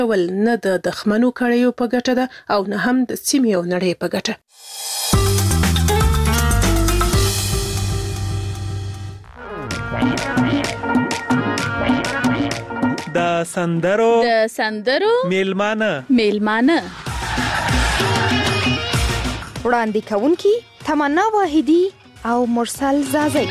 ول نه د دښمنو کړیو په ګټه ده او نه هم د سیمې او نړۍ په ګټه. د سندرو میلمانه وړاندې کوونکي تمنا واحدی او مرسل زازی.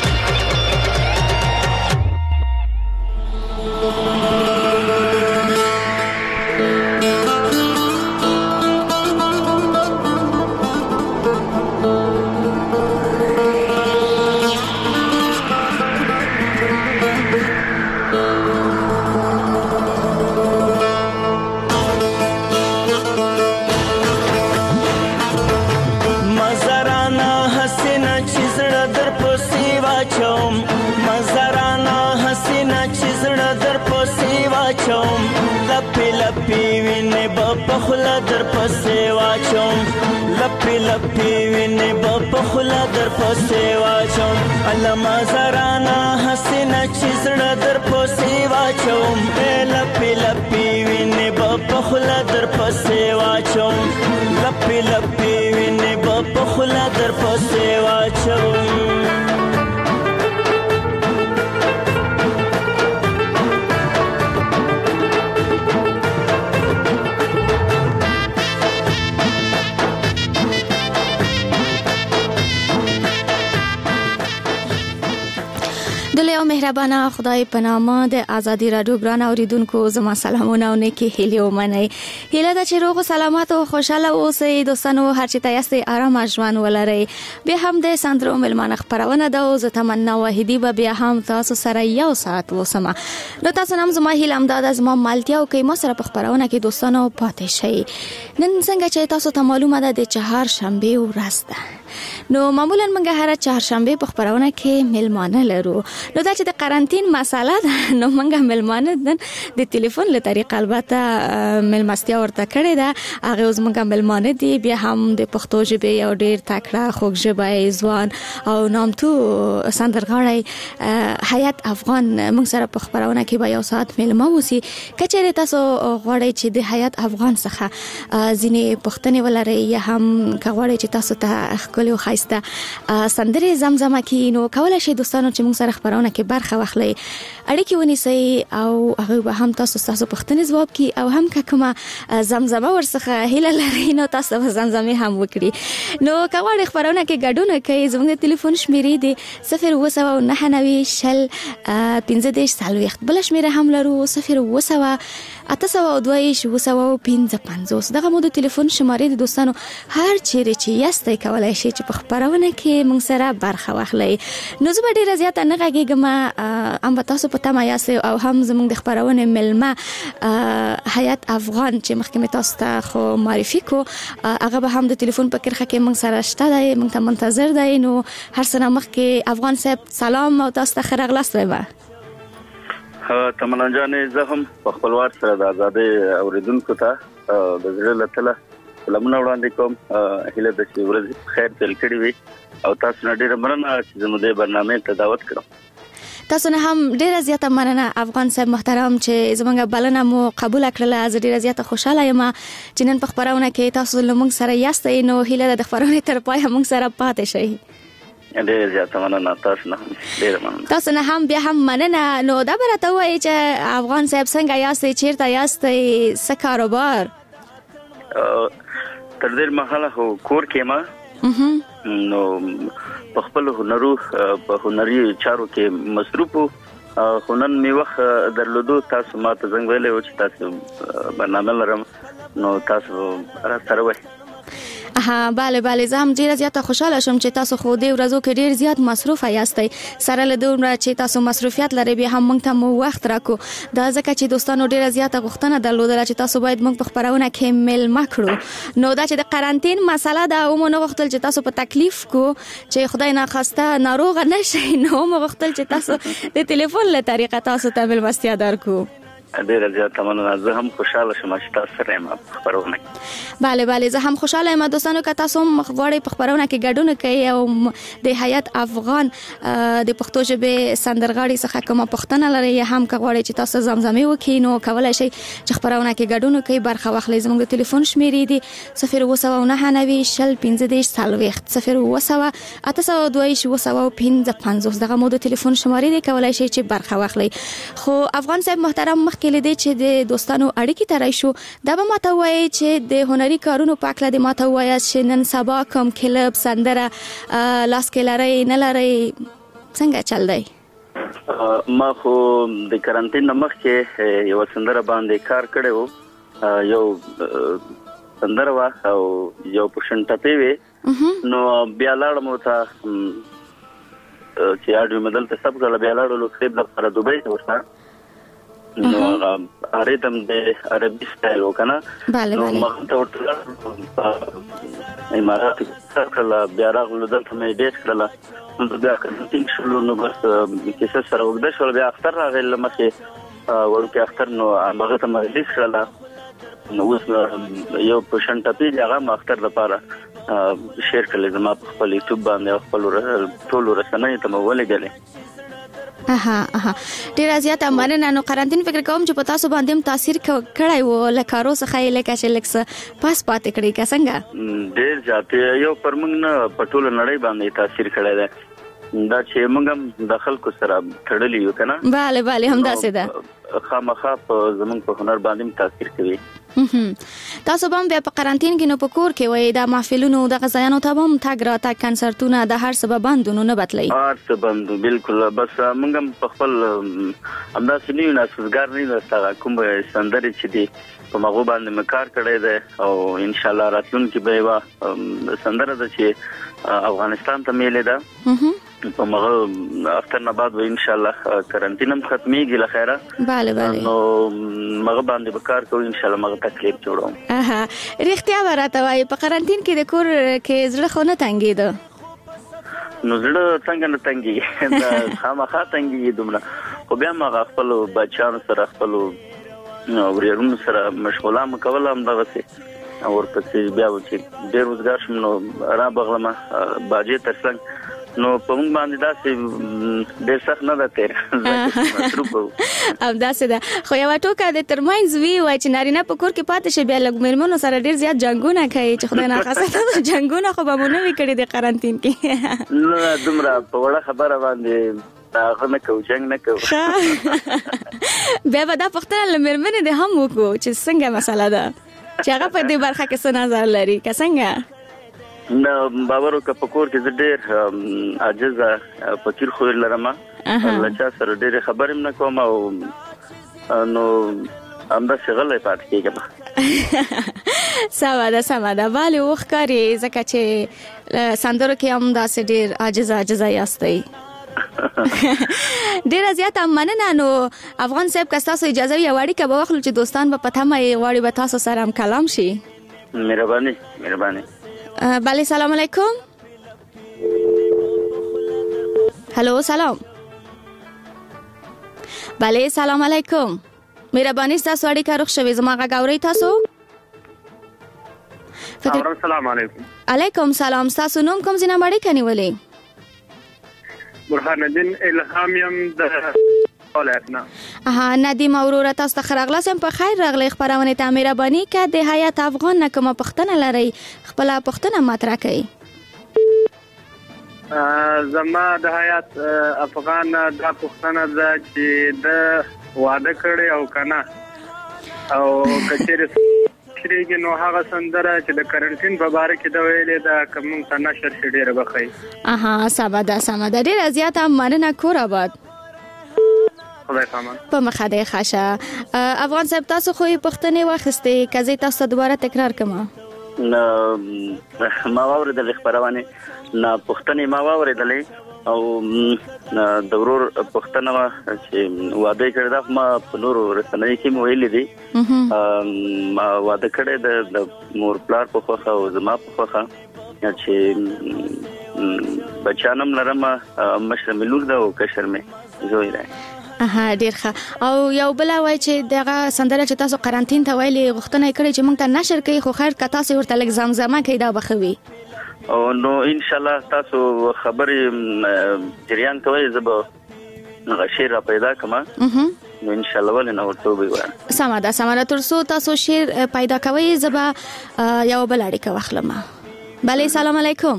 پخلا در پسې واچوم لپی لپی وینې پخلا در پسې واچوم علما زرانا حسینا چې زړه در پسې واچوم لپی لپی وینې پخلا در پسې واچوم لپی لپی وینې پخلا در پسې واچوم. دلې او مهربانه خدای په نامه د ازادي رادیو ګران اوریدونکو زما سلامونه او نیکی هیله ومنئ. هیله ده چې روغ او سلامت او خوشاله اوسئ دوستانو، هر چی تاسو آرام ژوند ولرئ. بیا هم د سندرو ملمانه خبرونه ده او زه تمنا واحدی به بیا هم تاسو سره یو ساعت وسمه. نو تاسو هم زما هیله امداد از ما مالتیا او کې ما سره په خبرونه کې دوستانو پاتې شئ. نن څنګه چې تاسو ته معلومه ده د چهارشنبه ورځ ده، نو معمولا موږ هر چهارشنبه په خبرونه کې ملمانه لرو. نو دا چې د قرنټین مساله ده، نو موږ ملمانه د ټلیفون له طریقه البته ملمستیا ورته کړې ده. هغه اوس موږ ملمانه دي، بیا هم د پښتو ژبې یو ډیر تکړه خوږ ژبې ځوان او نامتو سندرغاړی حیات افغان موږ سره په خبرونه کې به یو ساعت ملمه وسی. کچېره تاسو غواړئ چې د حیات افغان څخه ځینې پښتنې ولرئ یا هم غواړئ چې تاسو ته خپل خاصه سندرې زمزمه کې، نو کولای شئ دوستانو چې موږ سره خبرونه کې برخه واخلئ، اړیکې ونیسئ او هغه به هم تاسو پوښتنې ځواب کی او هم کومه زمزمه ورڅخه هیله لرئ نو تاسو به زمزمه هم وکړي. نو کواړې خبرونه کې ګډون کوي. زموږ د ټلیفون شمیرې دی 0299015 بل شمیره هم لرو 080822555. دغه مو د ټلیفون شمارې د دوستانو هر چیرې چې یاستئ کولای شئ چې په خبرونه کې موږ سره برخه واخلئ. نو زه به ډیره زیاته نه غږیږم، ام تاسو په تمه یاست او هم زموږ د خبرونه ملمه حیات افغان چې مخکې تاسو ته خو معرفي کو، هغه به هم د ټلیفون په کرخه کې موږ سره شته دی، موږ ته منتظر دی. نو هر څه مخکې افغان صاحب سلام او تاسو ته خیر اغلاست وایي. تمنا جانې زه هم په خپلوار سره د ازادۍ اوریدونکو ته د زړه له تله سلامونه وړاندې کوم. هیله ده چې ورځ خیر تل کړي وي او تاسو نه ډیره مننه چې زموږ د برنامه ته دعوت کړم. تاسو نه هم ډیره زیاته مننه افغان صاحب محترم چې زموږ بلنه مو قبول کړله. زه ډیره زیاته خوشاله یم چې نن په خبرونه کې تاسو له موږ سره یاستئ. نو هیله ده د خبرونه تر پای موږ سره پاتې شئ. ډیره زیاته مننه، تاسو نه هم ډیره مننه. تاسو نه هم بیا هم مننه. نو دا به راته وایي چې افغان صاحب څنګه یاستئ، چیرته یاستئ، څه کاروبار؟ تر دې مهاله کور کې ما نو په خپل په هنري چارو کې مصروف وو. هنن می وخت درلودو تاسو ما ته څنګه ویلې و چې تاسو برنامه لرم، نو تاسو را سره وای. بله زه هم ډیره زیاته خوشاله شوم چې تاسو خو دې ورځو کې ډیر زیات مصروف یاستئ. سره له دومره چې تاسو مصروفیت لرئ بیا هم موږ ته مو وخت راکو. دا ځکه چې دوستانو ډیره زیاته غوښتنه درلودله چې تاسو باید موږ په خبرونه کې ملمه کړو. نو دا چې د قرنټین مسله ده او مو نه غوښتل چې تاسو په تکلیف کو چې خدای ناخواسته ناروغ نشئ، نو مو غوښتل چې تاسو د ټلیفون له طریقه تاسو ته ملمستیا درکو. ډېر زیات مننه. زه هم خوشاله شوم چې تاسو سره یم په خبرونه. بله زه هم خوشاله یم دوستانو که تاسو هم غواړئ په خبرونه کې ګډون کوئ او د حیات افغان د پښتو ژبې سندرغاړي څخه کومه پوښتنه لرئ یا هم که غواړئ چې تاسو زمزمې وکړئ نو کولی شئ چې خبرونه کې ګډون وکړئ برخه واخلئ. زموږ د ټلیفون شمیرې دي 02915 دغه مو د ټلیفون شمارې دي کولی شئ چې برخه واخلئ. خو افغان صاحب محترم مخکې لیدې چې د دوستانو اړیکې ته راشو دا به ماته وایي چې د هنري کارونو په اړه د ماته وایاست چې نن سبا کوم کلب سندره لاس کې لرئ نه لرئ څنګه چل دی؟ ما خو د کرانتین مخکې یو سندره باندې کار کړی و، یو سندره وا او یو پوشن ټپې وې نو بیا لاړم ته چې اډو مدل ته سب غل بیا لاړو خپل لپاره دوبۍ ته ورسره نو ریتم د عربي سټایل وکنه نو ما ته ورته امارات څخه بیا راغلو دلته مې ډېر کړل نو بیا کرانتین شروع نو بس کیسه سره وګد شو بیا اختر راغلی لمخې ورکه اختر نو هغه ته مې لیک کړل نو اوس یو پوشن ټپې هغه اختر لپاره شیر کړل زما په خپل یوټیوب باندې خپل ټول رسنۍ ته مو ولګلې. ډیر زیات مننه. نو قرنطین فکر کوم چې پتا سو باندې تاثیر کړای وو لکارو څخه لکه چې لکس پاس پاتې کړی کا څنګه ډیر زیات یو پرمنګ نه پټول نړۍ باندې تاثیر کړی دی دا چې موږ هم د خلکو سره تړلی یو کنه. bale هم داسې ده خامخا په زمونږ په هنر باندې تاثیر کوي. تاسو هم په قرنطین کې نو په کور کې وای دا محفلونو د غزایانو ته هم تاګ را تا کنسرتونه د هر سبب بندونو نه بتلای هر سبب بالکل بس موږ هم په خپل همداسې نه ناسوزګار نه وسته کوم سندري چې دی په مغو باندې مکار کړی دی او ان شاء الله راتلونکي به وا سندره د چې افغانستان ته میلې ده په مغو افتر نه بعد ان شاء الله کرنټین هم ختميږي لخيره نو مغو باندې بکار کوو ان شاء الله مغو تکلیف جوړوم. رښتیا ورته وای په کرنټین کې د کور کې زړه خو نه تنګیده نو زړه څنګه نه تنګي دا خامخا تنګي دومره خو بیا مغه خپل بچانو سره خپل وريرونو سره مشغوله مکول هم دغه سي ورپسې بیا چې ډېر روزګار شم نو را بغلمه باجې ترڅنګ نو په موږ باندې داسې ډېر سخت نه ده تیر ام داسې ده خو یو ټوکه د ترمنځ وی وای چې نارینه په کور کې پاتې شي بیا لګ مېرمنو سره ډېر زیات جنگونه کوي چې خدای نه خاصه جنگونه خو به مونږ نه وکړي د قرنطین کې نو دومره په وړه خبره باندې هغه نه کوو جنگ نه کوو بیا به دا پښتنه لمرمنه د هم وکړو چې څنګه مسله ده چې هغه په دې برخه کې څه نظر لري که څنګه نو باورو که په کور کې زه ډېر عاجزه فقیر خو لرم الله چا سره ډېر خبرې نه کوم او نو همداسې غلی پاتې کېږم سمه ده bale وښکاري ځکه چې سندرو کې هم داسې ډېر عاجزه یاستئ ډیر زیات مننه. نو افغان صاحب که تاسو اجازه وي وړي که به واخلو چې دوستان به پته مې وړي به تاسو سره هم کلام شي. مهرباني بله سلام علیکم. هلو سلام. بله سلام علیکم. مهرباني تاسو اړیکه روښ شوي زما غږ اورئ تاسو؟ السلام علیکم. علیکم سلام. تاسو نوم کوم ځای نه اړیکه نیولې؟ برهان الدین الهام یم د ولایتنا. ندیم اورور تاسو ته خراغلاسم په خیر راغلی خبرونه ته مهرباني که د حیات افغان نه کومه پښتنه لري خپل پښتنه مطرح کړئ. زما د حیات افغان دا پښتنه ده چې د واده کړي او کنه او کچېره شریګ نو هغه سندره چې د کرنټین په باره کې د ویلې دا کوم څه نشر شډيره بخي. سمه ده ډېر زیات مننه کور آباد. خدای پامان په مخه دی خاشه. افغان صاحب تاسو خو پښتنې واخستې کزې تاسو دوباره تکرار کما ما واوریدل خبرونه نه پښتنې ما واوریدلې او د ورور پښتنه چې واده کړی دا ما په نورو رسنۍ کې ویلې دي ما واده کړی د مور پلار په خوخه او زما په خوخه چې بچانم لرم مشر ملور دا او کشر مې زوی راي. اها ډیر ښه. او یو بل وای چې دغه سندره چې تاسو قرنټین ته ویلي غوښتنه کړې چې موږ ته نشر کوي خو خیر که تاسو ورته لږ زمزمه کوي دا بخوي. او نو ان شاء الله تاسو خبرې جریان کوي زب غشیر را پیدا کما نو ان شاء الله ولنه ورته وي. سمه ترڅو تاسو شیر پیدا کوي زب یو بل اړیکه واخلم. بله سلام علیکم.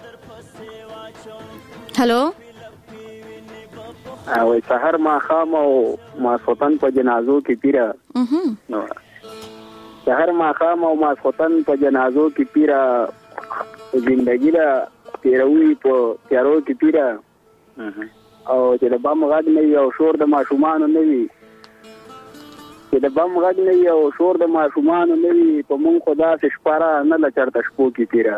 هلو او سحر ما خام او ما سوتن په جنازو کې پیرا نو سحر ما خام او ما سوتن په جنازو کې پیرا زندگی را تیروي په تیارو کې پیرا او چې د بام غږ نه وي او شور د ماشومان نه وي چې د بام غږ نه وي او شور د ماشومان نه وي په مونږ خدا سے شپاره نه لچرته شپو کې پیرا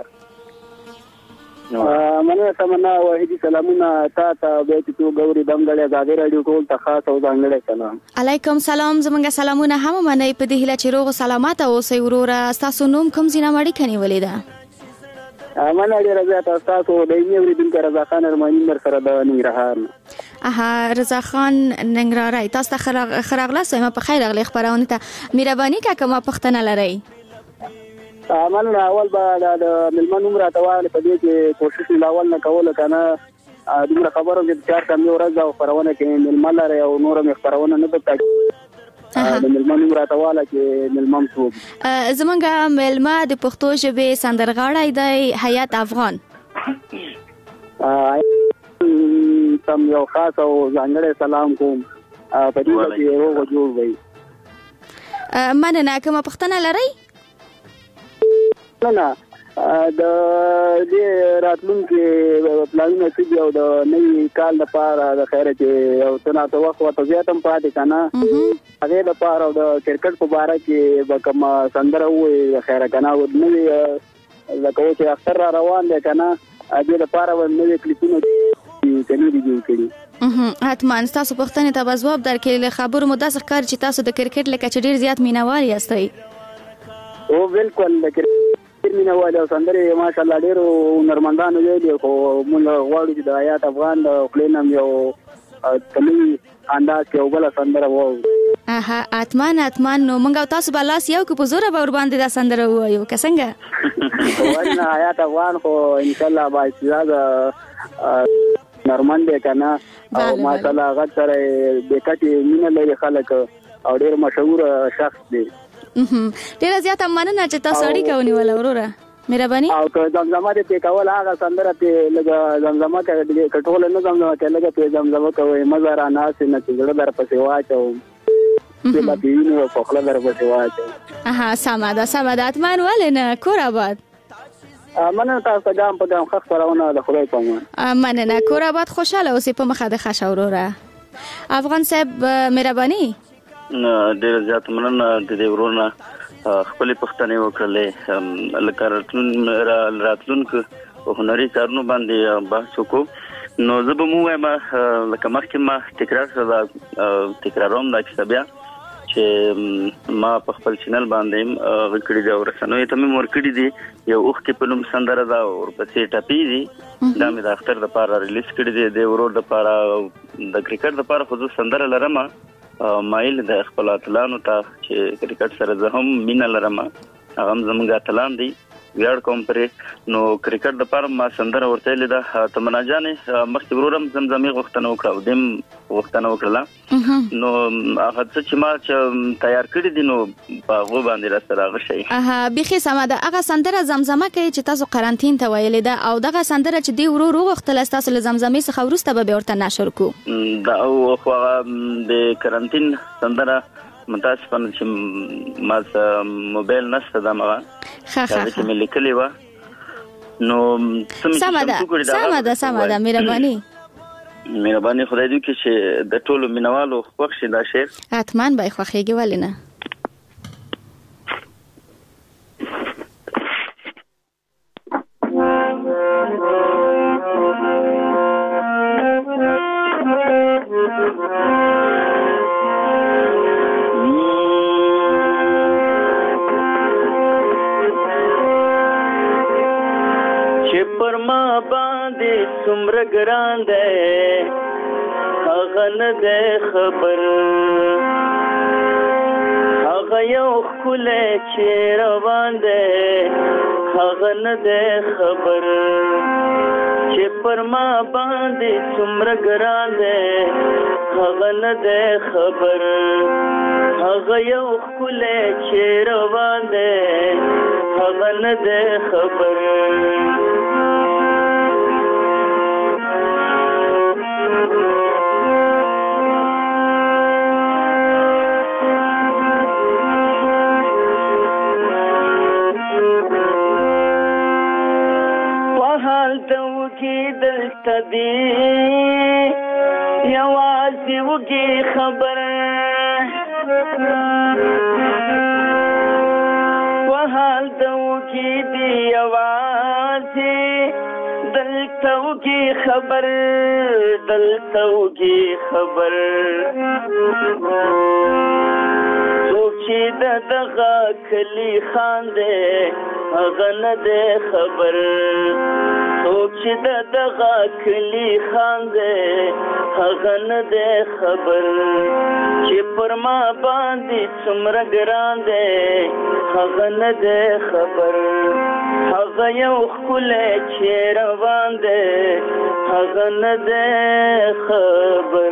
مننه سمنا وحیدی سلامونه تا ته به تو ګوري دمګړې زاده رادیو ټول ته خاص او ځانګړی سلام. علیکم سلام. زمونږ سلامونه هم منئ په دې هیله چې روغ سلامات اوسئ. وروره تاسو نوم کوم ځای نه مړی کني ولیدا؟ مننه ډیره زیاته تاسو د اوریدونکو رضا خان ارمانی در سره د ننګرهار. اها رضا خان ننګرهار تاسو ته خراغله سم په خیر غلی خبرونه ته مهرباني کا کومه پښتنه لري. مننه اول به د ملمن عمره توال په دې کې کوشش لاول نه کوله کنه دومره خبرو چې چار کم یو ورځ او خبرونه کې ملمن لري او نورم خبرونه نه پکې د ملمن عمره توال کې ملمن څوک زمونږ ملما د پښتو ژبې سندرغاړی دی حیات افغان. تم یو خاص او ځانګړی سلام کوم په دې کې روغ جوړ وي. مننه کومه پښتنه لري؟ نه د دې راتلونکي پلانونه چې یو د نوي کال لپاره د خیره چې یو تناسب وخت ورته زیاتم پاتې کنه هغه لپاره د کرکټ په اړه کې به کوم سندره وي خیره کنه او نوي لکه چې اختر را روان دي کنه دې لپاره نوي کلیپونه کني دي جوړ کړي. حتما تاسو پښتنه ته جواب درکړي. خبرو مو داسې ښکار چې تاسو د کرکټ لکه چې ډیر زیات مینوال یاستئ. او بالکل د کرکټ مینوال او سندره ماشاءالله ډیر نرمندان ویلي خو موږ غواړو چې د حیات افغان د خپلنم یو تلوي انداز کې او بل سندره وو. اتمان نو موږ تاسو بلاس یو کو په زوره باور باندې دا سندره وایو که څنګه؟ ورنه حیات افغان خو ان شاء الله با استعداد نرمند کنه او ماشاءالله غږ سره د کټي مینه لري خلک او ډیر مشهور شخص دی. ډیر زیات مننه چې تاسو اړیکه ونیول وروره. مهرباني. او که زمزمه دې کول هغه سندره ته لګه زمزمه کوي کټول نه زمزمه کوي لګه په زمزمه کوي مزه را ناس نه چې در پسې واچو چې په دې په خپل در پسې واچو. سمه ده اتمان ولنه کور آباد. مننه تاسو ګام په ګام خخ پرونه د خدای په امان. مننه کور آباد خوشاله اوسې په مخه د خښ وروره. افغان صاحب مهرباني. ډیر زیات مننه د دې ورونه خپل پښتنې وکړلې لکه راتلونکو هنري کارونو باندې بحث وکړو. نو زه به مو وایم لکه مخکې ما تکراروم دا کیسه بیا چې ما په خپل چینل باندې غکړې دی او رسنوي ته مې ورکړې دي یو اوخ کې په نوم سندره دا او پسې ټاپي دي دا مې د اختر لپاره ریلیز کړې دي د ورور لپاره د کرکټ لپاره خو زه سندره لرم مایل د خپل اتلانو ته چې کرکټ سره زه هم مینه لرم هغه هم زموږ اتلان دي ویاړ کوم پرې نو کرکټ لپاره ما سندره ورته لیده تمنا جانې مخکې ورورم زمزمې غوښتنه وکړه او دیم غوښتنه وکړه نو هغه چې ما تیار کړی دي نو په هغه باندې را سره هغه شي بيخي سم ده هغه سندره زمزمه کوي چې تاسو قرنټین ته ویلې ده او دغه سندره چې دی ورور وغوښتل تاسو له زمزمې څخه ورسته به ورته نشر کو دا او خو د قرنټین سندره متاسفانه چې ما موبایل نشته دا ما چې مې لیکلی و نو سمه ده مهرباني خدای دې وکړي چې د ټولو مینوالو خوښ شي دا شعر حتما به خوښیږي ولې نه څومره ګران دی هغه نه دی خبر هغه یو ښکلی چې روان دی هغه نه دی خبر چې پر ما باندې څومره ګران دی هغه نه دی خبر هغه یو ښکلی چې روان دی هغه نه دی خبر دلته دی یوازې وږي خبر وحال د وږي دی یوازې دلته وږي خبر دلته وږي خبر څوک چې دغه کلي خان دی هغه نه دی خبر څوک چې دغه کلي خان دی هغه نه دی خبر چې پر ما باندې څومره ګران دی هغه نه دی خبر هغه یو ښکلی چې روان دی هغه نه دی خبر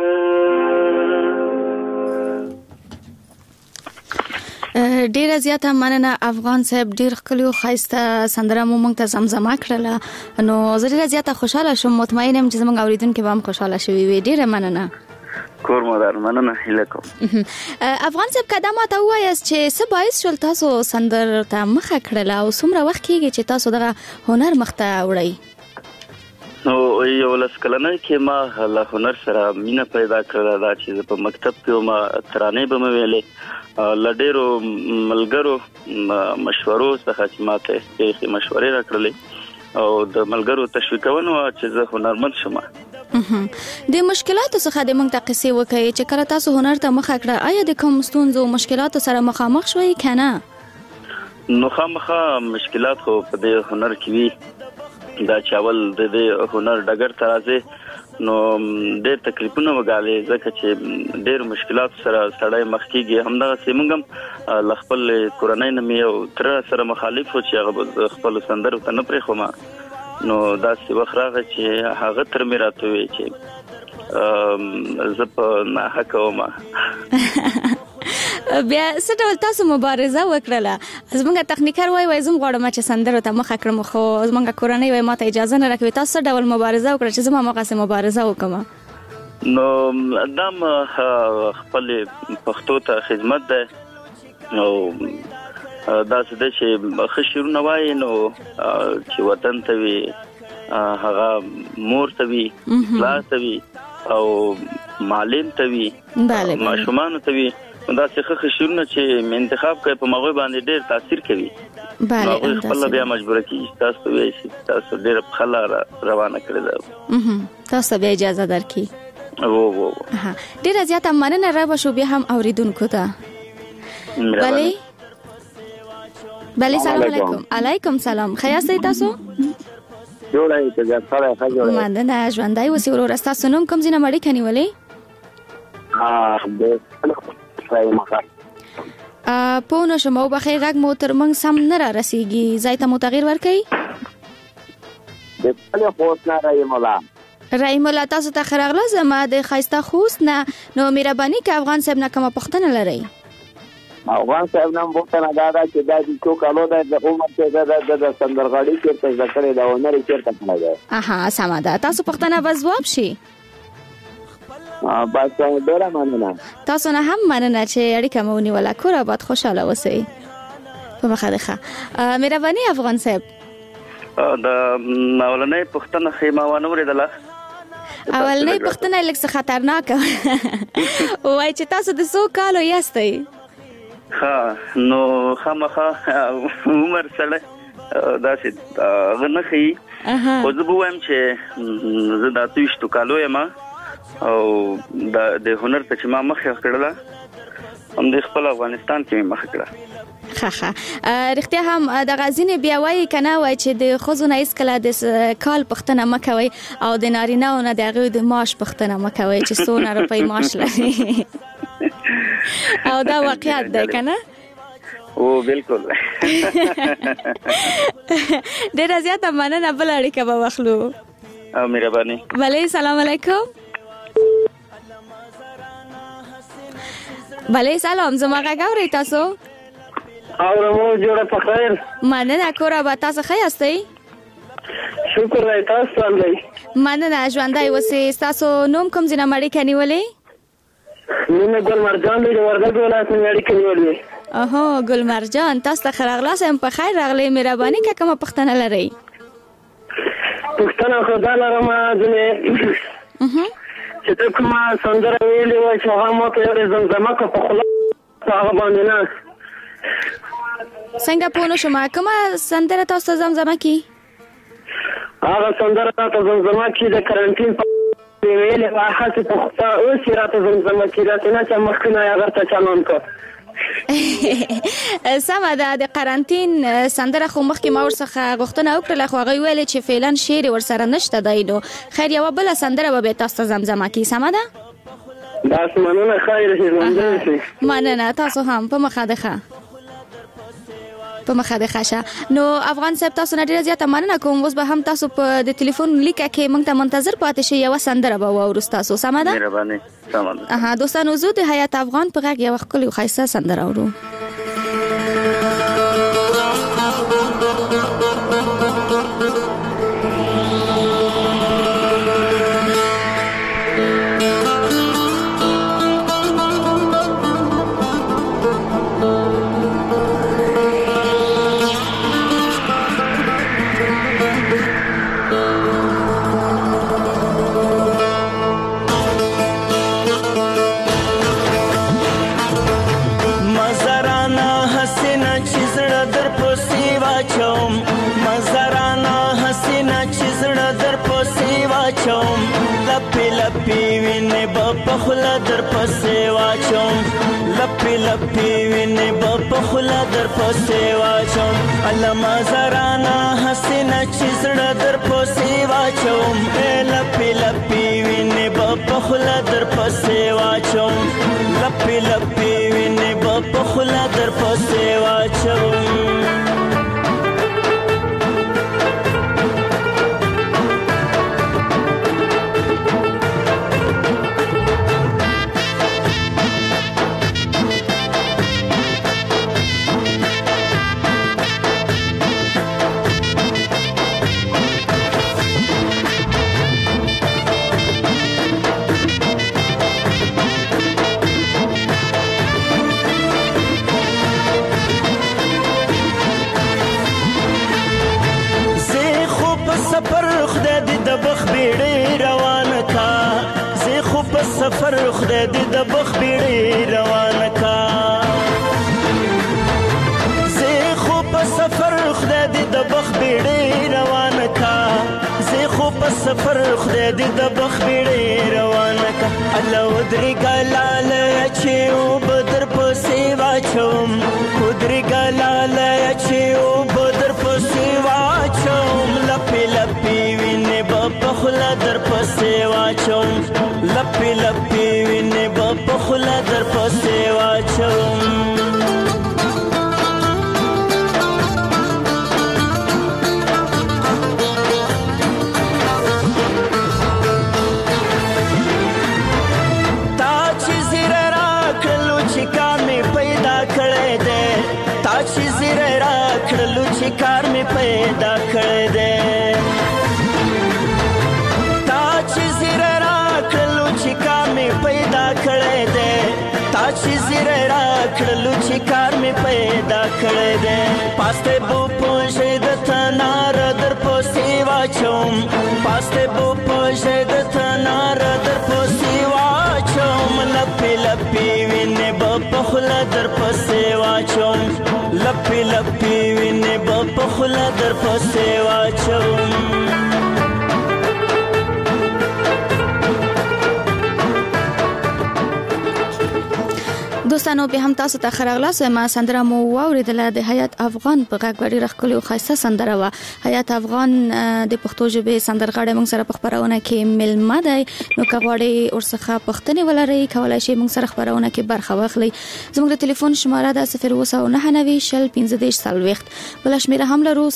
ډیره زیاته مننه افغان صاحب ډیر ښکلی او ښایسته سندره مو موږ ته زمزمه کړله نو زه ډیره زیاته خوشحاله شوم مطمئنه یم چې زموږ اوریدونکي به هم خوشحاله شوي وي ډیره مننه کور مدار مننه هیله کوم افغان صاحب که دا ماته ووایاست چې څه باعث شول تاسو سندر ته مخه کړله او څومره وخت کېږي چې تاسو دغه هنر مخته وړئ نو یو لس کلنه کې ما له هنر سره مینه پیدا کړله دا چې په مکتب کې ما ترانې به مې ویلې له ډېرو ملګرو مشورو څخه چې ما ته یې مشورې راکړلې او د ملګرو تشویقونه چې زه هنرمند شم د مشکلاتو څخه د موږ ته قصې وکړئ چې کله تاسو هنر ته مخه کړه آیا د کوم ستونزو مشکلاتو سره مخامخ شوئ که نه نو خامخا مشکلات خو په دې هنر کې وي دا چې اول د هنر ډګر ته راځي نو ډېر تکلیفونه وګالي ځکه چې ډېر مشکلات سره سړی مخ کېږي همدغسې موږ هم له خپل کورنۍ نه مې یو تره سره مخالف و چې هغه خپلو سندرو ته نه پرېښوم نو داسې وخت راغی چې هغه تر مې راته وویل چې زه په ناحقه وم بیا څه ډول تاسو مبارزه وکړله زموږ تخنیکر وایي زه غواړم چې سندرو ته مخه کړم خو زموږ کورنۍ وایي ماته اجازه نه راکوي تاسو څه ډول مبارزه وکړه چې زه هم هماغسې مبارزه وکړم نو دا خپل پښتو ته خدمت ده او داسې ده چې ښه شعرونه وایي نو چې وطن ته وي هغه مور ته وي پلار ته وي او معلم ته وي ماشومانو ته وي دا څه شعرونه چې انتخاب کوي په مغوي باندې ډېر تاثیر کوي هغه خپل بیا مجبور کیږي تاسو وایي چې تاسو ډېر خلا روانه کړی دا تاسو بیا اجازه درکې وو ډېر زیاته مننه را بشو بیا هم اوریدونکو ته بله سلام علیکم علیکم سلام خیاستئ تاسو جوړای ته ځکه خجوړای مننه ژوندۍ اوسې ورور تاسو نوم کوم ځینه مړی کني ولې په نو شمو بخې غږ مو تر موږ سم نه را رسیږي ځای ته مو تغییر ورکړئ د خپل خوست نه رحیم الله تاسو ته خراغله زما د خایسته خوست نه نو مهرباني که افغان صاحب نه کومه پوښتنه لرئ افغان صاحب نن پوښتنه دا ده چې دا د څو کالو د عمر کې د سندرغاړي چیرته ذکر دا ونر چیرته کړی دی سمه ده تاسو پوښتنه به ځواب شي بس ډیره مننه تاسو نه هم مننه چې اړیکه مو ونیوله کور آباد خوشاله اوسئ په مخه ده مهرباني افغان صاحب د اولنۍ پوښتنه خیمه ونه اورېدله اولنۍ پوښتنه لږ څه خطرناکه وایي چې تاسو د څو کالو یاستئ نو خامخا عمر سره داسې هغه نه ښیي خو زه به ووایم چې زه د 28 کالو یم او د هنر ته چې ما مخه کړله هم د خپل افغانستان کې مخه کړه خخه رښتیا هم د غزینې بیا وایي کنه وای چې د خزو نه اسکله د کال پختنه مکوي او د نارینه او نه د هغه د معاش پختنه مکوي چې 100 روپۍ معاش لري او دا واقعیت دی کنه او بالکل ډېر زیاته مننه بل اړیکه به واخلو او مهرباني بله سلام علیکم بله سلام زما غږ اورئ تاسو اورمو جوړه په خیر مننه کور به تاسو ښه یاستئ شکر دی تاسو څنګه مننه ژوندی اوسئ ستاسو نوم کوم ځای نه اړیکه نیولې نوم یې ګل مرجان دی د وردګ ولایت نه اړیکه نیولې اهو ګل مرجان تاسو ته ښه راغلاست یم په خیر راغلی مهرباني که کومه پوښتنه لرئ پوښتنه خو دا لرم ځینې چې ته کومه سندره ویلې وه چې هغه ماته یو زمزمه که په خوله په هغه باندې نه څنګه پوه نه شوم کومه سندره تاسو ته زمزمه کي هغه سندره راته زمزمه کي د کرنټین په ویلې وه هسې په اوس یې راته زمزمه کي داسې نه چې مخکې نه یې هغه ته چالان کړ سمه ده د قرنټین سندره خو مخکې ما ورڅخه غوښتنه وکړله خو هغوی ویلې چې فعلا شعر ورسره نشته دی نو خیر یوه بله سندره به بیا تاسو ته زمزمه کړي سمه ده داسې مننه خیر شي ژوندی شي مننه تاسو هم په مخه د ښه شه نو افغان صاحب تاسو نه ډیره زیاته مننه کوم اوس به هم تاسو په د ټلیفون لیکه کې موږ ته منتظر پاتې شئ یوه سندره به واورو ستاسو سمه ده مهرباني سمه ده دوستانو زه د حیات افغان په غږ یوه ښکلې او ښایسته سندره اورو لپی وینې په خوله در پسې واچوم لپی وینې په خوله در پسې واچوم علما زرانا حسینه چې زړه در پسې واچوم لپی وینې په خوله در پسې واچوم لپی وینې په خوله در پسې واچوم سفر خدای دې د بخ بیړې روانه کا زه خو په سفر خدای دې د بخ بیړې روانه کا زه خو په سفر خدای دې د بخ بیړې روانه کا الله ودري ګلاله چې او بدر په سیوا چوم ودري ګلاله چې او بدر په سیوا چوم لپی وینې په خوله در په سیوا چوم لپی وینې په خوله در پسې واچوم تا چې زیره راکړلو چې کار مې پیدا کړی دی تا چې زیره راکړلو چې کار مې پیدا کړی دی پیدا کړی دی تا چې زیره راکړلو چې کار مې پیدا کړی دی پاسته بو پوښې د تنار در پسې واچوم پاسته بو پوښې د تنار در پسې واچوم لپی وینې په خوله در پسې واچوم لپی وینې په خوله در پسې واچوم دوستانو به هم تاسو ته خراغلاس ما سندره مو واوریدله د حیات افغان په غږ وړي رخکلي او خاصه سندره و. حیات افغان د پښتو ژبې سندرغاړي موږ سره په خبرونه کې ملما دی، نو کغواړي ورڅخه پښتنې ولري کولای شي موږ سره خبرونه کې برخه واخلي. زموږ د ټلیفون شماره ده 029901540 بل شمیره هم لرو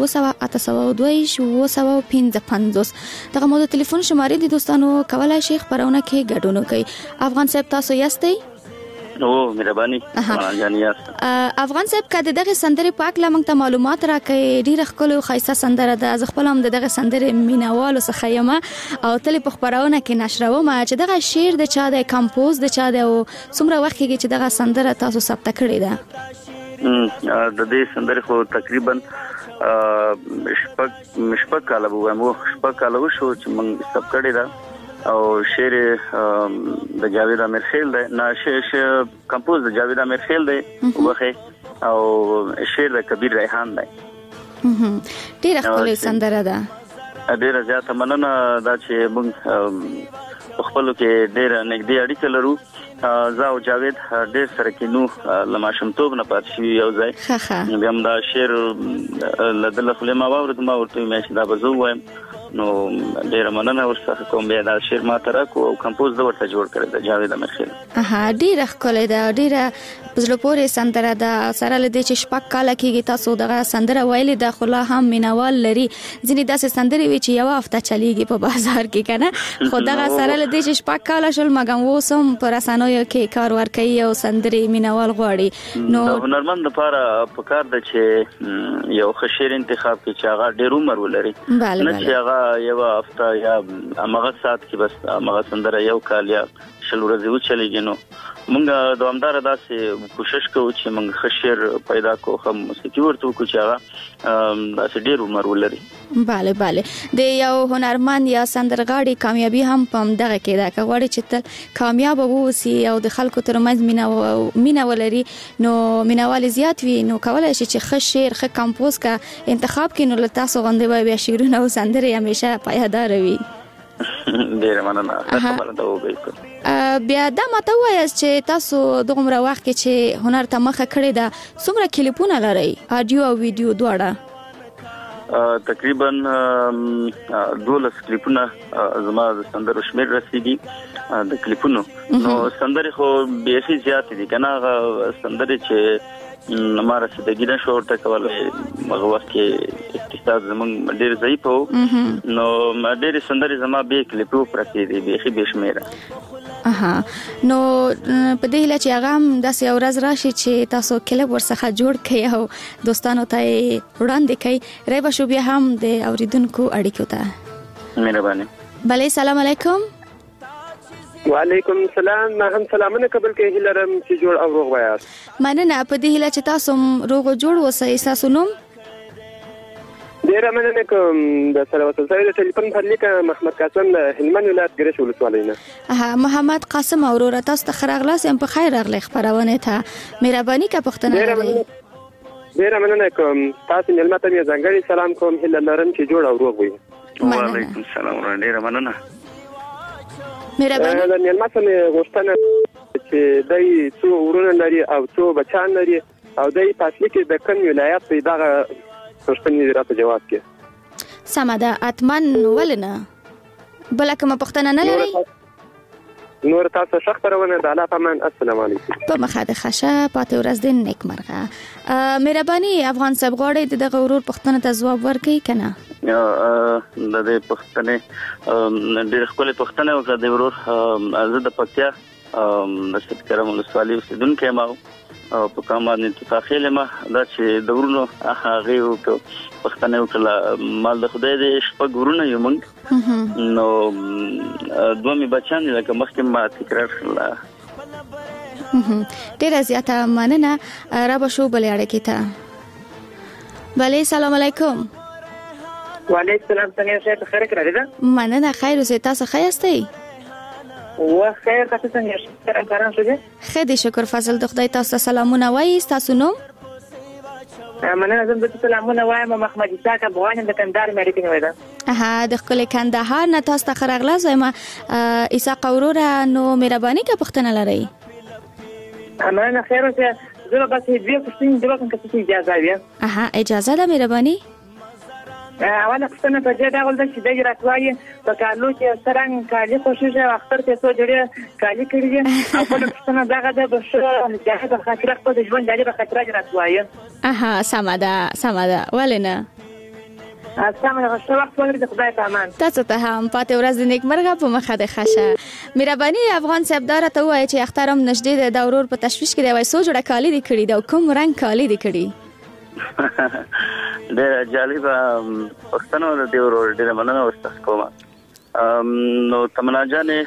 02822 دغه مو د ټلیفون شماره دي دوستانو، کولای شي خبرونه کې ګډون وکړي. افغان صاحب تاسو یاستئ؟ او مهرباني جانیاس. افغان صاحب کده دغه سندره پاک لا موږ ته معلومات راکړي، ډیره ښکلې او خاصه سندره ده. ز خپل هم دغه سندره مینوال څخه یم او تل په خبرونه کې نشروم چې دغه شعر د چا د کمپوز د چا د څومره وخت کې چې دغه سندره تاسو ثبت کړې ده. د دې سندره خو تقریبا شپږ کاله وو شو چې موږ ثبت کړې ده او شعر د جاوید امیر خیل دی، نه شعر کمپوز د جاوید امیر خیل دی وبخه او شعر د کبیر ریحان دی. ډیره ښکلې سندره ده. ډیره زیاته مننه دا چې موږ خپل کې ډیره نږدې اړیکه لرو. زه او جاوید ډیر سره کې نو لماشمتوب نه پات شي یو ځای. بیا هم دا شعر لدل خپل ما ورته مې دا بزو وایم نو ډیره مننه ورڅخه کوم. بیا دا شعر ما ترکو او کمپوز د ورته جوړ کړی د جاوید امیر خیل. ډیره ښکلې ده، ډیره پزړه پورې سندره ده. سره لدې چې شپږ کاله کېږي تاسو دغه سندره ویلې ده، خو لا هم مینوال لري. ځینې داسې سندرې وي چې یو هفته چلیږي په بازار کې کنه، خو دغه سره لدې چې شپږ کاله شول مګم وسم پر رسنیو کې کار ورکوي او سندرې مینوال غواړي. نو هنرمند لپاره پکار ده چې یو ښه شعر انتخاب کړي چې هغه ډېر عمر ولري، نه چې هغه یو هفته یا هغه سات کې بس هغه سندره یو کال یا شل ورځې وچلیږي. نو موږ دوامدار داسې کوشش کوو چې موږ ښه شعر پیدا کوو، ښه موسیقي ورته وکړو چې هغه داسې ډېر عمر ولري. بله د یو هنرمند یا سندرغاړي کامیابی هم په دغه کې ده، که غواړي چې تل کامیاب واوسي او د خلکو ترمنځ مینه ولري نو مینوال زیات وي، نو کولای شي چې ښه شعر ښه کمپوز کا انتخاب کړي، نو له تاسو غوندې به بیا شعرونه او سندرې همیشه پایدار وي. ډیره مننه. بیا دا ماته وایاست چې تاسو دغومره وخت کې چې هنر ته مخه کړې ده څومره کلیپونه لرئ، آډیو او ویډیو دواړه؟ تقریبا 12 کلیپونه زما د سندرو شمیر رسیدي د کلیپونو. نو سندرې خو بیخي زیات دي کنه، سندرې چې ما رسیدګی نشو ورته کولای، هغه وخت کې اقتصاد زمونږ ډېر ضعیف و، نو ډېرې سندرې زما به کلیپو پرتې دي بیخي بې شمیره. نو په دې هیله چې هغه هم داسې یو ورځ راشي چې تاسو کلیپ ورڅخه جوړ کړئ او دوستانو ته یې وړاندې کړئ. رای به شو بیا هم د اوریدونکو اړیکو ته. مهرباني. بله سلام علیکم. وعلیکم السلام. ما هم سلامونه قبل کې هیلرم چې جوړ او روغ وایاست. مننه. په دې هیله چې تاسو روغ او جوړ اوسئ. تاسو نوم؟ ډیره مننه کوم. د سره وسلسله د ټلیفون پر لیک محمد قاسم هلمند ولایت ګرش ولسوالۍ نه. محمد قاسم اورور تاسو ته خراغلاس هم په خیر راغلی خبرونه ته. مهرباني کا پښتنه لري. ډیره مننه کوم. تاسو ملمت ته ځانګړي سلام کوم. هله لرم چې جوړ او روغ وي. وعلیکم السلام. ډیره مننه. مهرباني. د ملمت ته غوښتنه چې دای څو ورونه لري او څو بچان لري او دای پاتې کې د کوم ولایت په دغه پښتني راته جواب کې. سمه ده. اتمن ولنه بل کومه پښتنه نه لري؟ نور تاسو شخبرونه د الله پامان. السلام علیکم. په مخه د خشه پاتې ورځ دین نیکمرغه. مهرباني. افغان صاحب غواړي دغه ورور پښتنه ته جواب ورکړي کنه؟ د دې پښتنه ډېر خپل پښتنه او د ورور زه د پکتیا د ستکرم ولسوالۍ اوسیدونکی یم او په کوم باندې تفاخیل ما دا چې د ورونو هغه او پښتنه وکړه مال د خدای دې شپږ ورونه یو موږ نو دوه می بچان لکه مخکې ما تکرار کړل. ډیره زیاته مننه. را به شو بلې اړیکې ته. بله سلام علیکم. وعلیکم السلام. څنګه یې خیر کړی ده؟ مننه. خیر اوسئ. تاسو ښه یاستئ؟ خیر. تاسو څنګه یاست؟ کاران څه دي؟ ښه دي شکر. فضل د خدای تاسو ته سلامونه وایي. تاسو نوم؟ مننه. زه د سلامونه وایم. محمد اسحاق افغان د کندهار مېرې کې ده. د خپل کندهار نه تاسو ته خراغلاس وایم. اسحاق اورور نو مهرباني کا پښتنه لرئ؟ مننه خیر اوسه. زه به تاسو دوه پوښتنې جواب کوم که اجازه وي. اجازه ده مهرباني. اوله پوښتنه په دې ډول ده چې د راتوایي په کالو کې څرنګه کالي خوښیږي او اختر کې څو جوړې کالي کړي دي. او بله پوښتنه دغه ده به ښه د خاطره خپل ژوند جاري به خاطره راتوایي. سمه ده ولې نه. سمه ده. ښه وخت ولرئ. د خدای په امان. تاسو ته هم پاتې ورځ د نیکمرغه په مخه د ښه. مهرباني افغان صاحب دا راته ووایه چې اختر هم نږدې دی، د ورور په تشویش کې دی، وایي څو جوړه کالي دې کړي دي او کوم رنګ کالي دې کړي؟ ډېره جالبه پوښتنه ده د ورور، ډېره مننه ورڅخه کوم. نو تمنا جانې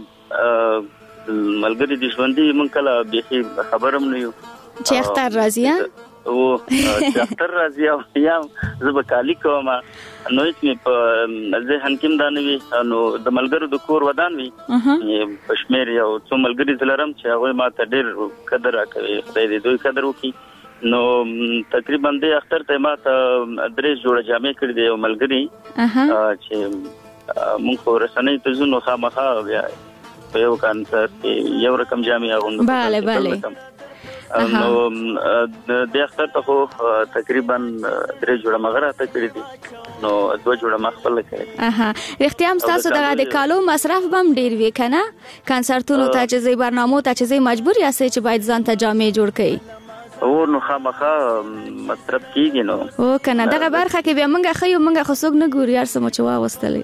ملګري د ژوندي مونږ کله بیخي خبر هم نه یو چې اختر راځي او چې اختر راځي او یا زه به کالي کوم. نو هیڅ مې په ذهن کې دا نه وي. نو د ملګرو د کور ودان وي په شمېر یو څو ملګري زه لرم چې هغوی ما ته ډېر قدر راکوي. خدای دې دوی قدر وکړي. نو تقریبا د اختر ته ما ته 3 جوړه جامې کړې دي یو ملګري چې مونږ خو رسنۍ ته ځو نو خامخا بیا په یو کانسرت کې یو رقم جامې اغوندو. بله نو د اختر ته خو تقریبا 3 جوړه مغره ته کړې دي، نو 2 جوړه ما خپل کړې. رښتیا هم تاسو دغه د کالو مصرف بم ډیر وی کنه؟ کنسرتونو ته چې زی برنامو ته چې زی مجبور یاستئ چې باید ځان ته جامې جوړ کړئ. او نو خامخا مصرف کیږي. نو او کنه دغه برخه کې بیا مونږه خو مونږه خو څوک نه ګوري، هر څه مو چې واغوستلې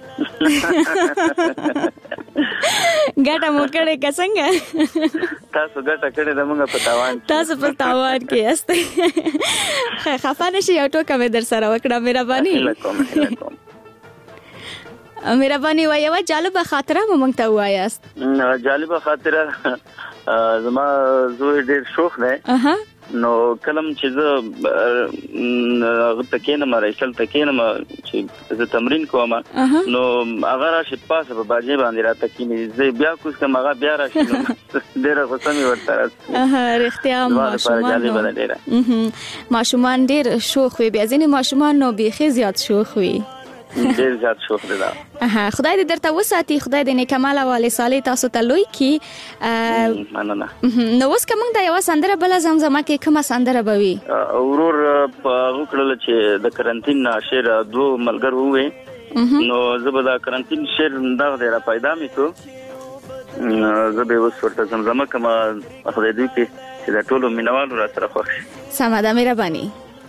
ګټه مو کړې که څنګه؟ تاسو ګټه کړې ده، مونږ په تاوان تاسو په تاوان کې یاستئ. خفه نشئ، یو ټوکه مې در سره وکړه. مهرباني وایي یوه جالبه خاطره مو مونږ ته ووایاست. جالبه خاطره زما زوی ډېر شوخ دی. نو کلم چې زه هغه ته کېنم رایسل ته کېنم چې زه تمرین کوم، نو هغه راشي پاسه په باجې باندې راته کېني، زه بیا کوز کوم هغه بیا راشي. ډېره غوسه مې ورته راسي. رښتیا ماشومان ډېر شوخ وي، بیا ځینې ماشومان نو بیخي زیات شوخ وي. ډېر زیات شوخ دی دا. خدای دې درته وساتي، خدای دې نیکمال او صالح تاسو ته لوی کړي. مننه. نو اوس که موږ د یوه سندره بله زمزمه کې کومه سندره به وي؟ ورور په هغه کړله چې د کرنتین شعر 2 ملګرو ووې، نو زه به دا کرنتین شعر دغه دی را پیدا مې کړو، زه به اوس ورته زمزمه کوم. خدای دې وکړي چې د ټولو مینوالو را سره خوښ شي. سمه ده، مهرباني.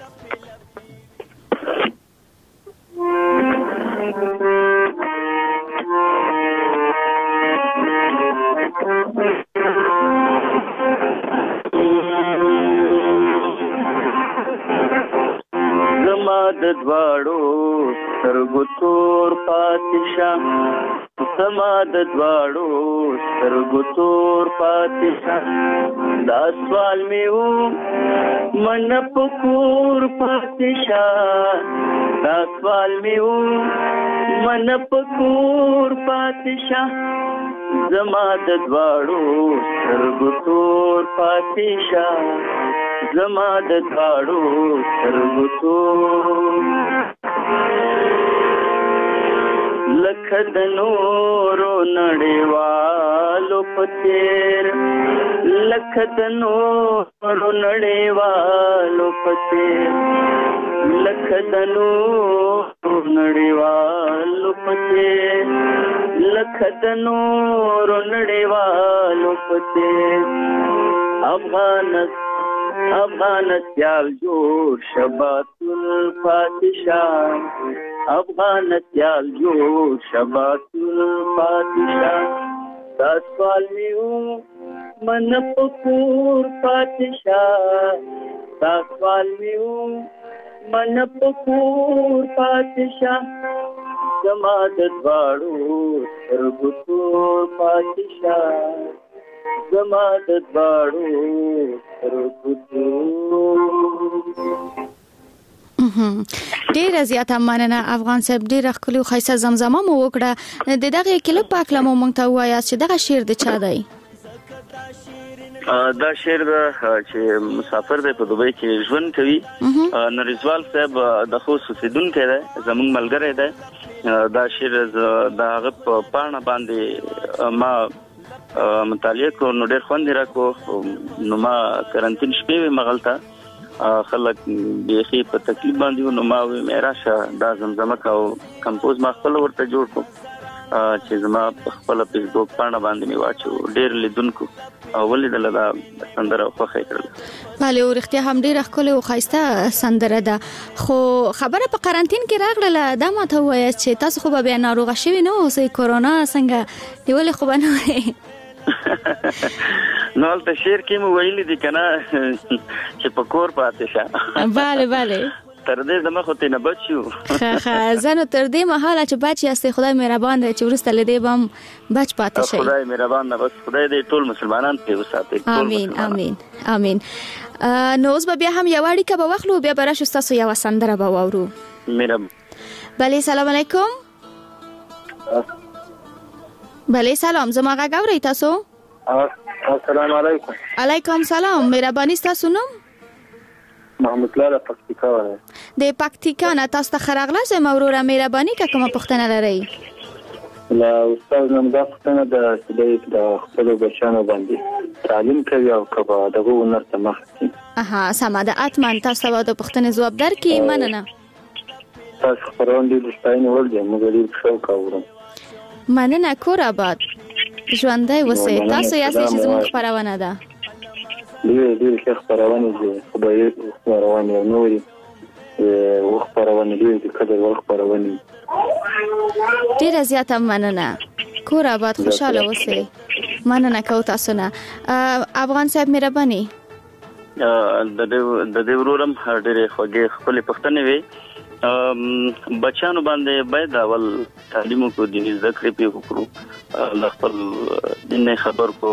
زما د دواړو سترګو تور پاتې شه، زما د دواړو سترګو تور پاتې شه، دا سوال مې و من په کور پاتې شه، دا سوال مې و من په کور پاتې شه، زما د دواړو سترګو تور پاتې شه، زما د دواړو سترګو تور لکه د نورو نړیوالو په څېر، لکه د نورو نړیوالو په څېر، لکه د نورو نړیوالو په څېر، لکه د نورو نړیوالو په څېر، افغانستیال جوړ شباتل پاتشان، افغانستیال جوړ شباتل پاتشان، دا سوال میو من پکور پاتشان، دا سوال میو من پکور پاتشان، زما د دواړو سترګو تور پاتشان، زما د دواړو سترګو تور. ډیره زیاته مننه افغان صاحب، ډیره ښکلې او ښایسته زمزمه مو وکړه. د دغه کلیپ په هکله مو موږ ته ووایاست چې دغه شعر د چا دی؟ دا شعر چې مسافر دی په دوبۍ کې ژوند کوي، نریزوال صاحب د خوست اوسېدونکی دی، زموږ ملګری دی. دا شعر د هغه په پاڼه باندې ما مطالعه کو نو ډېر خوند راکو نو ما کرنټین شپې مغلتا خلک بيخي په تکلیف باندې نو ما وی مې راشه دا زمزمه او کمپوز ما خپل ورته جوړ کو چې زما خپل فیسبوک باندې مې واچو ډېر لیدونکو ولیدل دا سندره خو خېکړل بله ورختیا هم ډېر ښکلې او ښایسته سندره ده خو خبره په قرنټین کې راغله دا ماته وایي چې تاسو خو به بیا ناروغه شوي نه اوسئ کورونا څنګه نیولې خو به نه وئ نو هلته شعر کې مو ویلي دي که نه چې په کور پاتې شه بله بله تر دې دمه خو ترې نه بچ شو ښه زه نو تر دې مهاله چې بچ یاستئ خدای مهربان دی چې وروسته له دې به هم بچ پاتې شئ خدای مهربان دی بس خدای دې ټول مسلمانان پرې وساتي امین امین امین نو اوس به بیا هم یوه اړیکه به واخلو بیا به راشو ستاسو یوه سندره به واورو بله سلام علیکم بله سلام زما غږ اورئ تاسو السلام علیکم علیکم سلام مهرباني ستاسو نوم محمد لاله پکتیکا وای د پکتیکا نه تاسو ته خراغله زما وروره مهرباني کومه پوښتنه لرئ لا استاد نن دا پوښتنه د خپل بچانو باندې تعلیم کوي او کبا دغه ونرته مخ کی سمه ده اتمن تاسو د پوښتنې ځواب درکې مننه تاسو خبرون دي لستاینه ولې موږ دې شو کاورم مننه کور آباد ژوندۍ اوسئ تاسو یاستئ چې زموږ خپرونه ده ډېر ښه خپرونه دي خدای خپرونه نوري خپرونه دي د قدر ور خپرونه ډېره زیاته مننه کور آباد خوشاله اوسئ مننه کوو تاسو نه افغان صاحب مهرباني د دې ورورم ډېرې خوږې خپلې پوښتنې وې بچانو باندې باید اول تعلیم کو دیني زده کړې په وکړو د خپل دین خبر کو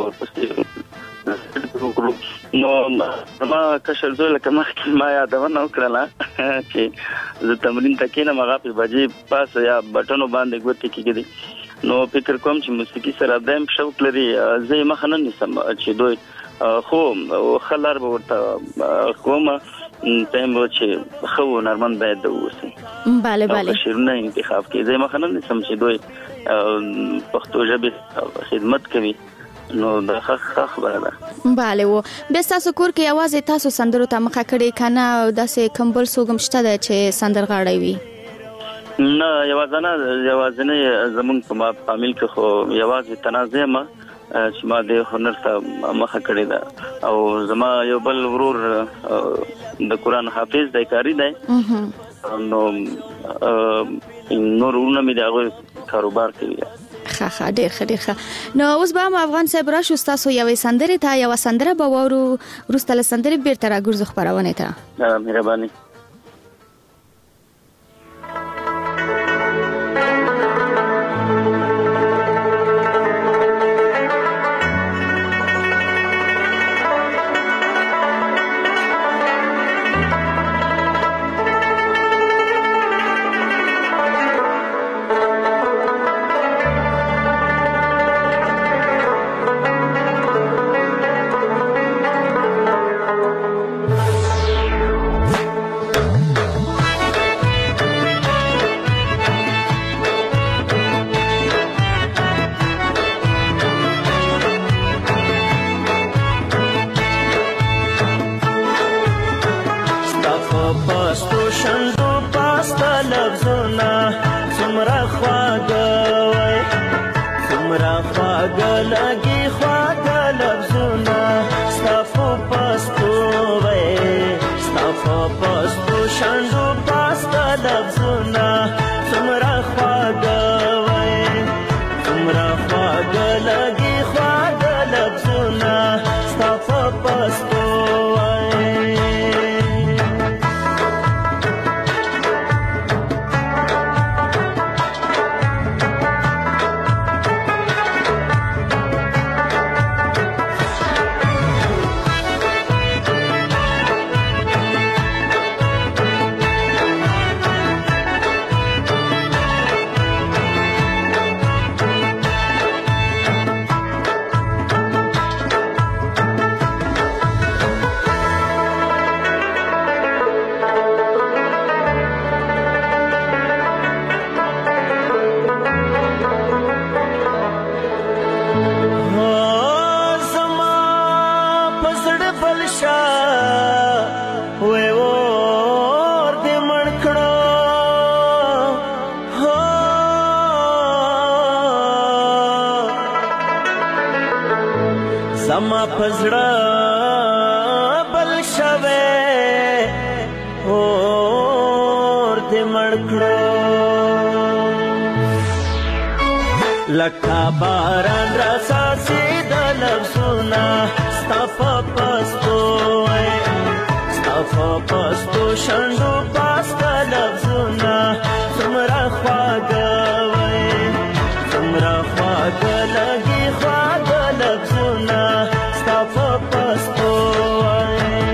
نو ما کشر زول کما ما یادونه وکړه چې زه تمرین تکینه مغه په بجې پاس یا بټنو باندې ګوتې کېږي نو فکر کوم چې موسیقي سره دایم شوق لري زه مخ نه نسم چې دوی خو خلار به ورته کوم تایم چې خو نرمن باید اوسي bale bale شیرونه انتخاب کې زه مخ نه نسم چې دوی پښتو ژبه خدمت کوي نو دا خبره ده bale و به تاسو کور کې आवाज تاسو سندرو ته مخه کړي کنه داسې کمبل سوګم شته چې سندرغاړی وي نه یوازنه زمون په فامیل کې خو یوازې تنازع ما چې ما د هنر ته مخه کړی ده او زما یو بل ورور د قران حافظ د کاری دی نو ورونه مې دغه کاروبار کوي ښه ډېر ښه نو اوس به افغان صاحب راشو تاسو یوې سندرې ته یو سندره به وورو وروسته له سندرې بیرته راګرځو خپرونه ته مهرباني پزړه بل شوه اور دې مړ کړو لکه باران را ساسي د لفظونه ستا په پستو پستو شندو پاستا لفظونه څومره خواږه وای څومره خواږه لګي خواږه لفظونه ستا په پستو وای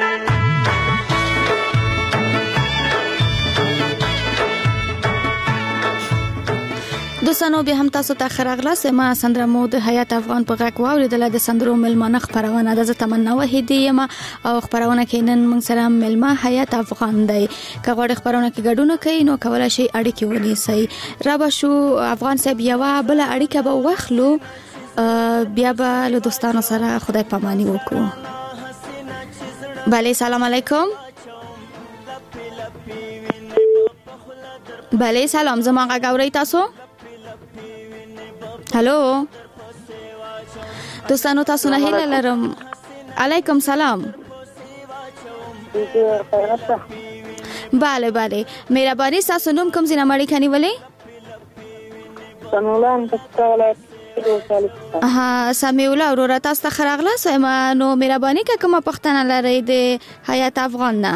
دوستانو بیا هم تاسو ته خراغلاس ما سندره مو د حیات افغان په غږ واوریدله د سندرو ملمانه خبرونه د تمنا وحیدی یم او خبرونه کې نن موږ سره ملما حیات افغان دی که غواړئ خبرونه کې ګډون کوي نو کولای شئ اړیکې ونیسئ را به شو افغان صاحب یوه بله اړیکه به واخلو بیا به له دوستانو سره خدای پاماني وکړو بله سلام علیکم بله سلام زما غږ اورئ تاسو هلو دوستانو تاسو نه هیله لرم علیکم سلام بله بله مهرباني تاسو نوم کوم ځای نه مړی کنيولې سمیولا سمیولا ورور تاسو ته خراغلاس وایم نو مهرباني که کومه پښتنه لرئ د حیات افغان نه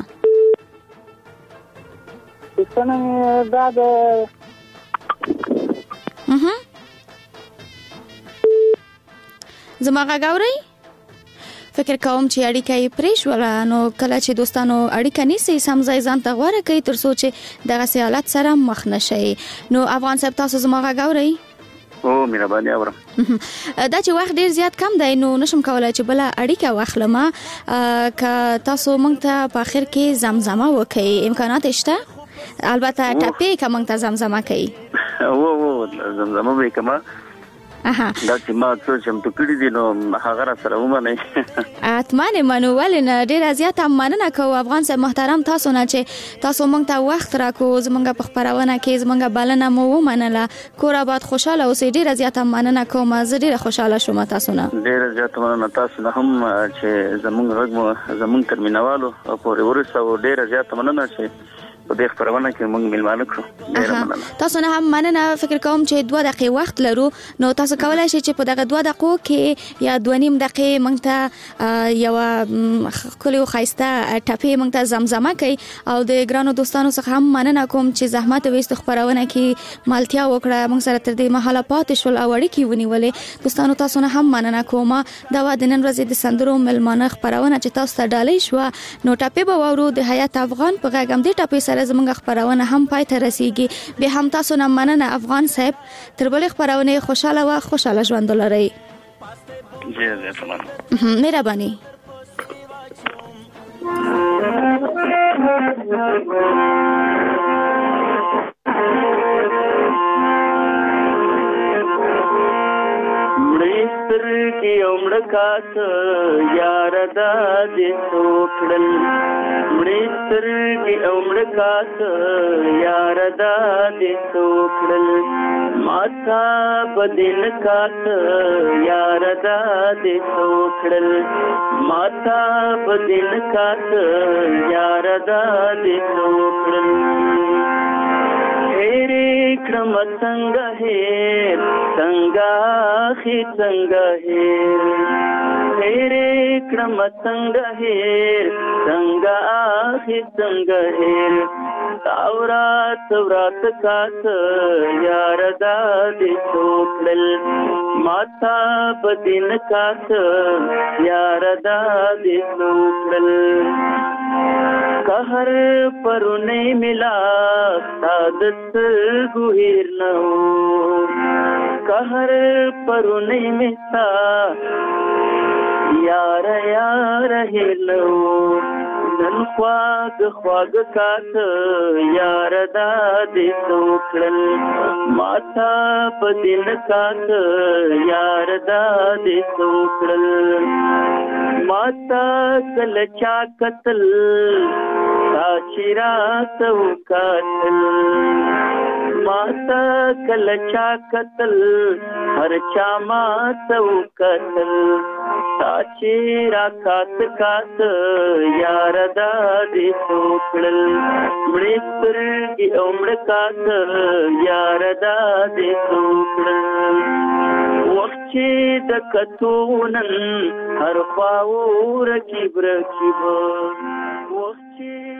زما غږ اورئ فکر کوم چې اړیکه یې پرې شوله نو کله چې دوستانو اړیکه نیسئ سم ځای ځان ته غوره کوئ تر څو چې دغسې حالت سره مخ نشئ نو افغان صاحب تاسو زما غږ اورئ او مهرباني اورم دا چې وخت ډیر زیات کم دی نو نشم کولای چې بله اړیکه واخلم که تاسو موږ ته په اخر کې زمزمه وکئ امکانات شته البته ټپې که موږ ته زمزمه کوي زمزمه به کومه دا چې ما څه چمتو کړي دي نو هغه را سره ومنئ اتمنې منو ولې نه ډېره زیاته مننه کوو افغان صاحب محترم تاسو نه چې تاسو موږ ته وخت راکړو زموږ په خپرونه کې زموږ بلنه مو ومنله کور آباد خوشحاله اوسئ ډېره زیاته مننه کوم زه ډېره خوشحاله شوم تاسو نه ډېره زیاته مننه تاسو نه هم چې زموږ غږ مو زموږ تر مینوالو پورې ورسوه ډېره زیاته مننه چې په دې خبرونه کې موږ ملمانه کړو ډېره مننه تاسو نه هم مننه فکر کوم چې 2 دقیقې وخت لرو نو تاسو کولای شئ چې په دغه 2 دقیقو کې یا 2.5 دقیقې موږ ته یو ښکلې او ښایسته ټپې موږ ته زمزمه کوي او د ګرانو دوستانو څخه هم مننه کوم چې زحمت ویست خبرونه کې مالتیا وکړه موږ سره تر دې مهاله پاتې شول او اړیکې ونیولې دوستانو تاسو نه هم مننه کوم دا و د نن ورځې د سندرو ملمانه خبرونه چې تاسو ته ډالۍ شو نو ټپې به واورو د حیات افغان په غږ هم دې ټپې سره زموږ خبرونه هم پای ته رسیږي به هم تاسو نه مننه افغان صاحب تر بلې خبرونه خوشاله و خوشاله ژوند ولرئ مهرباني سترګې عمرکات یار دا دې څوکړل مړې سترګې عمرکات یار دا دې څوکړل ماتا بدن کات یار دا دې څوکړل ماتا بدن کات یار دا دې څوکړل هېرې کړم څنګه هېر څنګه خې څنګه هېرې کړم څنګه هېر څنګه خې څنګه هېر تاورات ورات کات یار دا دې څوکړل ماتا بدن کات یار دا دې څوکړل कहर परुने मिला सादत गुहिर न हो कहर परुने मिला यार यार हिर न हो नन ख्वाग कात यार दा दे څوکړل माथा पदिन कात यार दा दे څوکړل माता कल चा कतल साचिरा तो कातल माता कल चा कतल हर चा मा तो कतल چې را کات یار دا دې څوکړل مړې سترګې او مړ کات یار دا دې څوکړل وخت چې د کتو نن هر خوا رکیب وخت چې